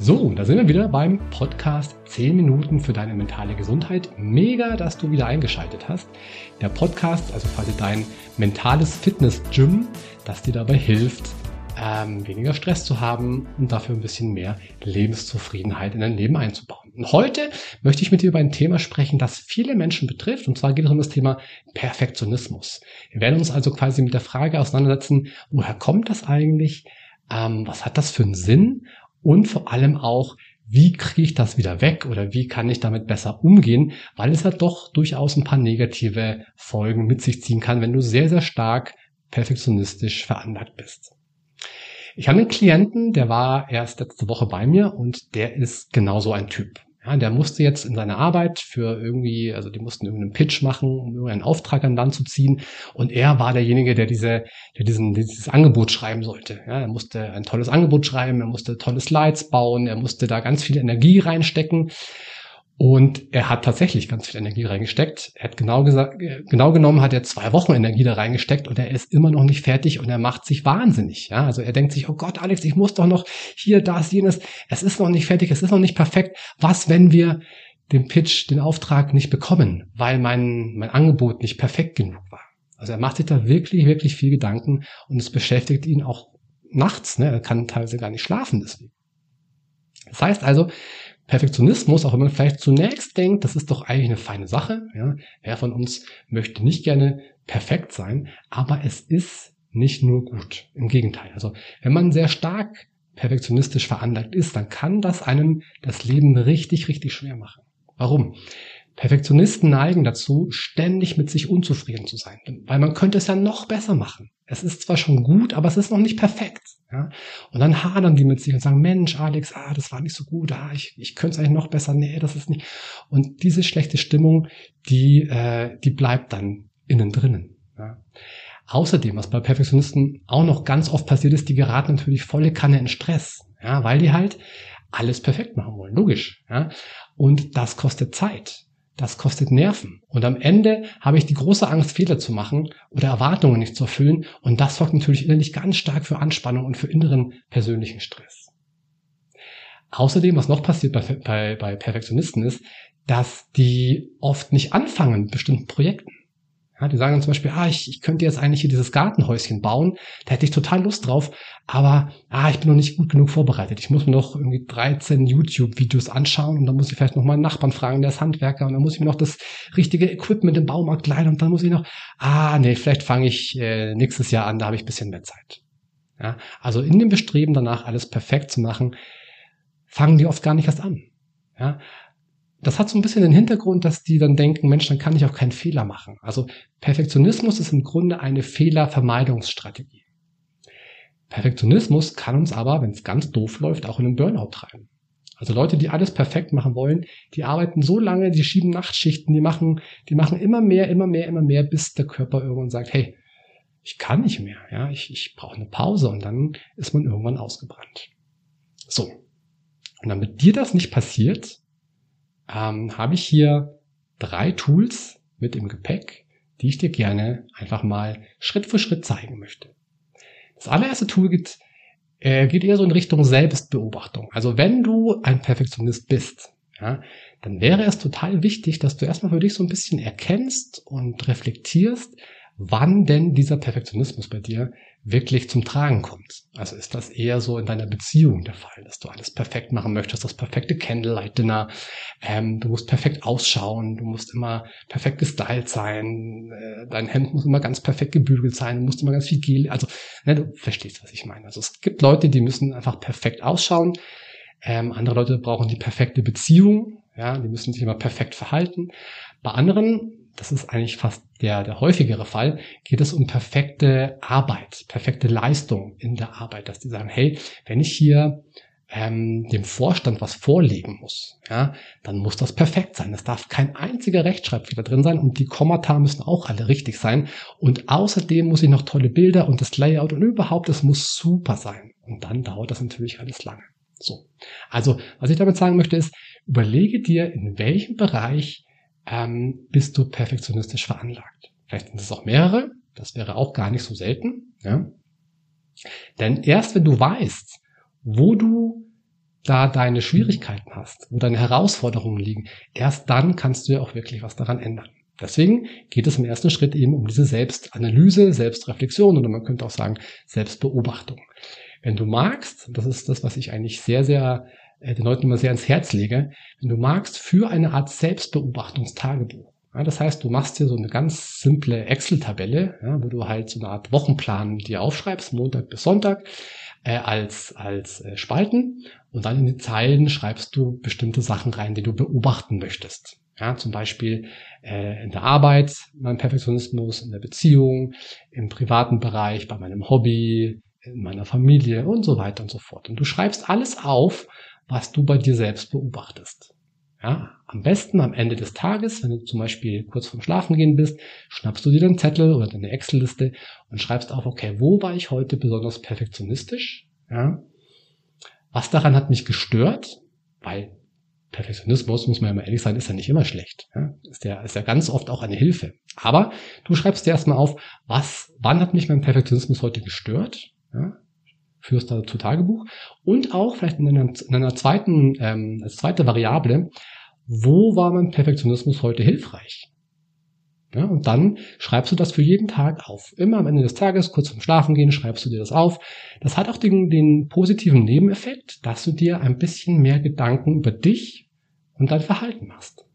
So, da sind wir wieder beim Podcast 10 Minuten für deine mentale Gesundheit. Mega, dass du wieder eingeschaltet hast. Der Podcast, also quasi dein mentales Fitness-Gym, das dir dabei hilft, weniger Stress zu haben und dafür ein bisschen mehr Lebenszufriedenheit in dein Leben einzubauen. Und heute möchte ich mit dir über ein Thema sprechen, das viele Menschen betrifft. Und zwar geht es um das Thema Perfektionismus. Wir werden uns also quasi mit der Frage auseinandersetzen, woher kommt das eigentlich? Was hat das für einen Sinn? Und vor allem auch, wie kriege ich das wieder weg oder wie kann ich damit besser umgehen, weil es ja doch durchaus ein paar negative Folgen mit sich ziehen kann, wenn du sehr, sehr stark perfektionistisch veranlagt bist. Ich habe einen Klienten, der war erst letzte Woche bei mir und der ist genauso ein Typ. Ja, der musste jetzt in seiner Arbeit für irgendwie, also die mussten irgendeinen Pitch machen, um irgendeinen Auftrag an Land zu ziehen. Und er war derjenige, der dieses Angebot schreiben sollte. Ja, er musste ein tolles Angebot schreiben, er musste tolle Slides bauen, er musste da ganz viel Energie reinstecken. Und er hat tatsächlich ganz viel Energie reingesteckt. Er hat genau genommen hat er 2 Wochen Energie da reingesteckt und er ist immer noch nicht fertig und er macht sich wahnsinnig. Ja, also er denkt sich, oh Gott, Alex, ich muss doch noch hier, das, jenes. Es ist noch nicht fertig, es ist noch nicht perfekt. Was, wenn wir den Pitch, den Auftrag nicht bekommen, weil mein Angebot nicht perfekt genug war? Also er macht sich da wirklich, wirklich viel Gedanken und es beschäftigt ihn auch nachts. Ne? Er kann teilweise gar nicht schlafen deswegen. Das heißt also, Perfektionismus, auch wenn man vielleicht zunächst denkt, das ist doch eigentlich eine feine Sache. Ja? Wer von uns möchte nicht gerne perfekt sein, aber es ist nicht nur gut. Im Gegenteil. Also wenn man sehr stark perfektionistisch veranlagt ist, dann kann das einem das Leben richtig, richtig schwer machen. Warum? Perfektionisten neigen dazu, ständig mit sich unzufrieden zu sein, weil man könnte es ja noch besser machen. Es ist zwar schon gut, aber es ist noch nicht perfekt. Ja? Und dann hadern die mit sich und sagen, Mensch, Alex, das war nicht so gut, ich könnte es eigentlich noch besser, nee, das ist nicht. Und diese schlechte Stimmung, die bleibt dann innen drinnen. Ja? Außerdem, was bei Perfektionisten auch noch ganz oft passiert ist, die geraten natürlich volle Kanne in Stress, ja? Weil die halt alles perfekt machen wollen, logisch. Ja? Und das kostet Zeit. Das kostet Nerven. Und am Ende habe ich die große Angst, Fehler zu machen oder Erwartungen nicht zu erfüllen. Und das sorgt natürlich innerlich ganz stark für Anspannung und für inneren persönlichen Stress. Außerdem, was noch passiert bei Perfektionisten ist, dass die oft nicht anfangen mit bestimmten Projekten. Ja, die sagen dann zum Beispiel, ich könnte jetzt eigentlich hier dieses Gartenhäuschen bauen, da hätte ich total Lust drauf, aber ich bin noch nicht gut genug vorbereitet. Ich muss mir noch irgendwie 13 YouTube-Videos anschauen und dann muss ich vielleicht noch mal einen Nachbarn fragen, der ist Handwerker und dann muss ich mir noch das richtige Equipment im Baumarkt leihen und dann muss ich noch, vielleicht fange ich nächstes Jahr an, da habe ich ein bisschen mehr Zeit. Ja, also in dem Bestreben danach, alles perfekt zu machen, fangen die oft gar nicht erst an. Ja, das hat so ein bisschen den Hintergrund, dass die dann denken, Mensch, dann kann ich auch keinen Fehler machen. Also Perfektionismus ist im Grunde eine Fehlervermeidungsstrategie. Perfektionismus kann uns aber, wenn es ganz doof läuft, auch in einen Burnout treiben. Also Leute, die alles perfekt machen wollen, die arbeiten so lange, die schieben Nachtschichten, die machen immer mehr, bis der Körper irgendwann sagt, hey, ich kann nicht mehr, ja, ich brauche eine Pause und dann ist man irgendwann ausgebrannt. So. Und damit dir das nicht passiert, habe ich hier 3 Tools mit im Gepäck, die ich dir gerne einfach mal Schritt für Schritt zeigen möchte. Das allererste Tool geht eher so in Richtung Selbstbeobachtung. Also wenn du ein Perfektionist bist, ja, dann wäre es total wichtig, dass du erstmal für dich so ein bisschen erkennst und reflektierst, wann denn dieser Perfektionismus bei dir wirklich zum Tragen kommt. Also ist das eher so in deiner Beziehung der Fall, dass du alles perfekt machen möchtest, das perfekte Candlelight-Dinner, du musst perfekt ausschauen, du musst immer perfekt gestylt sein, dein Hemd muss immer ganz perfekt gebügelt sein, du musst immer ganz viel Gel, also du verstehst, was ich meine. Also es gibt Leute, die müssen einfach perfekt ausschauen, andere Leute brauchen die perfekte Beziehung, ja, die müssen sich immer perfekt verhalten. Bei anderen, das ist eigentlich fast der häufigere Fall, geht es um perfekte Arbeit, perfekte Leistung in der Arbeit, dass die sagen, hey, wenn ich hier dem Vorstand was vorlegen muss, ja, dann muss das perfekt sein. Es darf kein einziger Rechtschreibfehler drin sein und die Kommata müssen auch alle richtig sein. Und außerdem muss ich noch tolle Bilder und das Layout und überhaupt, es muss super sein. Und dann dauert das natürlich alles lange. So. Also, was ich damit sagen möchte ist, überlege dir, in welchem Bereich bist du perfektionistisch veranlagt. Vielleicht sind es auch mehrere, das wäre auch gar nicht so selten. Ja? Denn erst wenn du weißt, wo du da deine Schwierigkeiten hast, wo deine Herausforderungen liegen, erst dann kannst du ja auch wirklich was daran ändern. Deswegen geht es im ersten Schritt eben um diese Selbstanalyse, Selbstreflexion oder man könnte auch sagen Selbstbeobachtung. Wenn du magst, das ist das, was ich eigentlich sehr, sehr den Leuten immer sehr ans Herz lege, wenn du magst, für eine Art Selbstbeobachtungstagebuch. Ja, das heißt, du machst dir so eine ganz simple Excel-Tabelle, ja, wo du halt so eine Art Wochenplan dir aufschreibst, Montag bis Sonntag, als Spalten und dann in die Zeilen schreibst du bestimmte Sachen rein, die du beobachten möchtest. Ja, zum Beispiel in der Arbeit mein Perfektionismus, in der Beziehung, im privaten Bereich, bei meinem Hobby, in meiner Familie und so weiter und so fort. Und du schreibst alles auf, was du bei dir selbst beobachtest. Ja, am besten am Ende des Tages, wenn du zum Beispiel kurz vorm Schlafengehen bist, schnappst du dir den Zettel oder deine Excel-Liste und schreibst auf, okay, wo war ich heute besonders perfektionistisch? Ja, was daran hat mich gestört? Weil Perfektionismus, muss man ja mal ehrlich sein, ist ja nicht immer schlecht. Ja, ist ja ganz oft auch eine Hilfe. Aber du schreibst dir erstmal auf, wann hat mich mein Perfektionismus heute gestört? Ja, führst dazu Tagebuch und auch vielleicht in einer zweiten, als zweite Variable, wo war mein Perfektionismus heute hilfreich? Ja, und dann schreibst du das für jeden Tag auf. Immer am Ende des Tages, kurz vorm Schlafengehen, schreibst du dir das auf. Das hat auch den positiven Nebeneffekt, dass du dir ein bisschen mehr Gedanken über dich und dein Verhalten machst.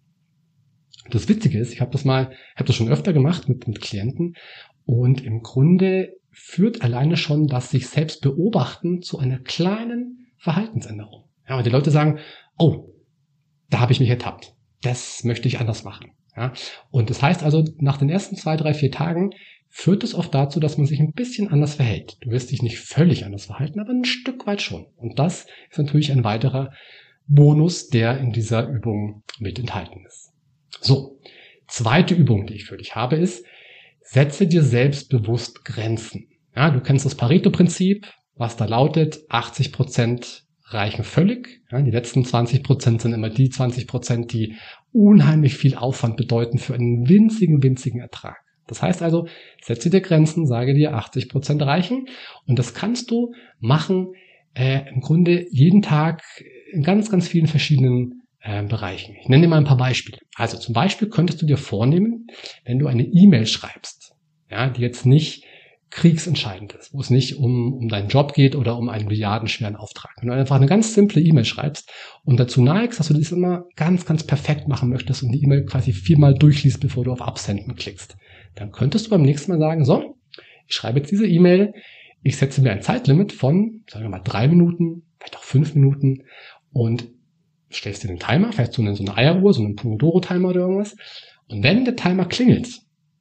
Das Witzige ist, ich habe das schon öfter gemacht mit Klienten und im Grunde führt alleine schon das sich selbst beobachten zu einer kleinen Verhaltensänderung. Ja, und die Leute sagen, oh, da habe ich mich ertappt. Das möchte ich anders machen. Ja, und das heißt also, nach den ersten 2, 3, 4 Tagen führt es oft dazu, dass man sich ein bisschen anders verhält. Du wirst dich nicht völlig anders verhalten, aber ein Stück weit schon. Und das ist natürlich ein weiterer Bonus, der in dieser Übung mit enthalten ist. So, zweite Übung, die ich für dich habe, ist, setze dir selbstbewusst Grenzen. Ja, du kennst das Pareto-Prinzip, was da lautet, 80% reichen völlig. Ja, die letzten 20% sind immer die 20%, die unheimlich viel Aufwand bedeuten für einen winzigen Ertrag. Das heißt also, setze dir Grenzen, sage dir 80% reichen und das kannst du machen im Grunde jeden Tag in ganz, ganz vielen verschiedenen Bereichen. Ich nenne dir mal ein paar Beispiele. Also zum Beispiel könntest du dir vornehmen, wenn du eine E-Mail schreibst, ja, die jetzt nicht kriegsentscheidend ist, wo es nicht um deinen Job geht oder um einen milliardenschweren Auftrag. Wenn du einfach eine ganz simple E-Mail schreibst und dazu neigst, dass du das immer ganz, ganz perfekt machen möchtest und die E-Mail quasi 4-mal durchliest, bevor du auf Absenden klickst, dann könntest du beim nächsten Mal sagen, so, ich schreibe jetzt diese E-Mail, ich setze mir ein Zeitlimit von, sagen wir mal, 3 Minuten, vielleicht auch 5 Minuten und stellst dir den Timer, vielleicht so eine Eieruhr, so einen Pomodoro-Timer oder irgendwas. Und wenn der Timer klingelt,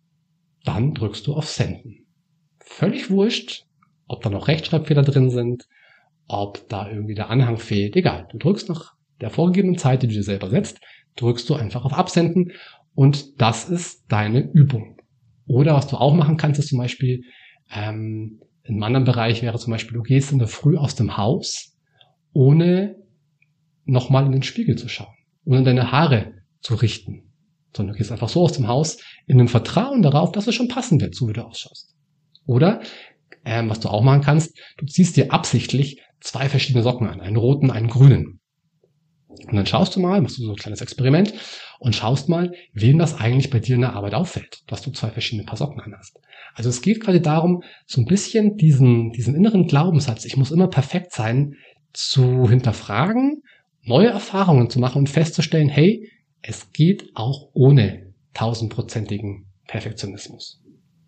dann drückst du auf Senden. Völlig wurscht, ob da noch Rechtschreibfehler drin sind, ob da irgendwie der Anhang fehlt, egal. Du drückst nach der vorgegebenen Zeit, die du dir selber setzt, drückst du einfach auf Absenden und das ist deine Übung. Oder was du auch machen kannst, ist zum Beispiel, in einem anderen Bereich wäre zum Beispiel, du gehst in der Früh aus dem Haus, ohne nochmal in den Spiegel zu schauen, ohne deine Haare zu richten, sondern du gehst einfach so aus dem Haus in dem Vertrauen darauf, dass es schon passen wird, so wie du ausschaust. Oder, was du auch machen kannst, du ziehst dir absichtlich 2 verschiedene Socken an, einen roten, einen grünen. Und dann schaust du mal, machst du so ein kleines Experiment und schaust mal, wem das eigentlich bei dir in der Arbeit auffällt, dass du 2 verschiedene Paar Socken anhast. Also es geht quasi darum, so ein bisschen diesen inneren Glaubenssatz, ich muss immer perfekt sein, zu hinterfragen, neue Erfahrungen zu machen und festzustellen, hey, es geht auch ohne 1000%igen Perfektionismus.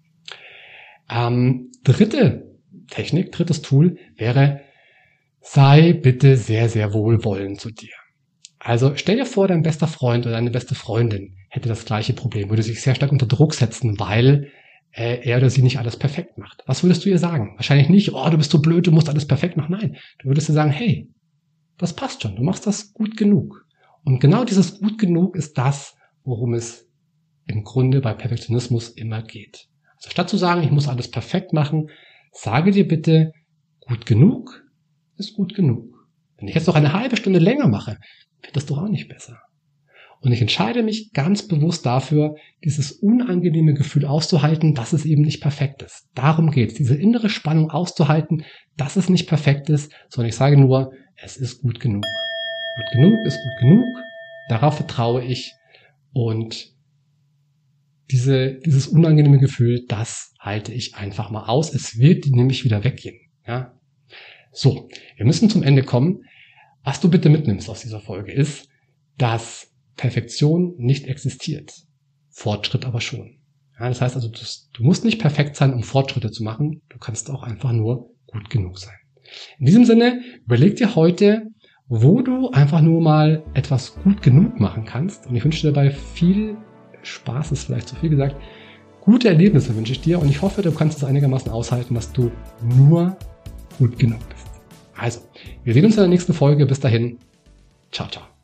Dritte Technik, drittes Tool wäre, sei bitte sehr, sehr wohlwollend zu dir. Also stell dir vor, dein bester Freund oder deine beste Freundin hätte das gleiche Problem, würde sich sehr stark unter Druck setzen, weil er oder sie nicht alles perfekt macht. Was würdest du ihr sagen? Wahrscheinlich nicht, oh, du bist so blöd, du musst alles perfekt machen. Nein, du würdest ihr sagen, hey, das passt schon, du machst das gut genug. Und genau dieses gut genug ist das, worum es im Grunde bei Perfektionismus immer geht. Also statt zu sagen, ich muss alles perfekt machen, sage dir bitte, gut genug ist gut genug. Wenn ich jetzt noch eine halbe Stunde länger mache, wird das doch auch nicht besser. Und ich entscheide mich ganz bewusst dafür, dieses unangenehme Gefühl auszuhalten, dass es eben nicht perfekt ist. Darum geht es, diese innere Spannung auszuhalten, dass es nicht perfekt ist, sondern ich sage nur, es ist gut genug. Gut genug ist gut genug. Darauf vertraue ich. Und dieses unangenehme Gefühl, das halte ich einfach mal aus. Es wird nämlich wieder weggehen. Ja? So, wir müssen zum Ende kommen. Was du bitte mitnimmst aus dieser Folge ist, dass Perfektion nicht existiert. Fortschritt aber schon. Ja, das heißt also, du musst nicht perfekt sein, um Fortschritte zu machen. Du kannst auch einfach nur gut genug sein. In diesem Sinne, überleg dir heute, wo du einfach nur mal etwas gut genug machen kannst. Und ich wünsche dir dabei viel Spaß, ist vielleicht zu viel gesagt. Gute Erlebnisse wünsche ich dir und ich hoffe, du kannst es einigermaßen aushalten, dass du nur gut genug bist. Also, wir sehen uns in der nächsten Folge. Bis dahin. Ciao, ciao.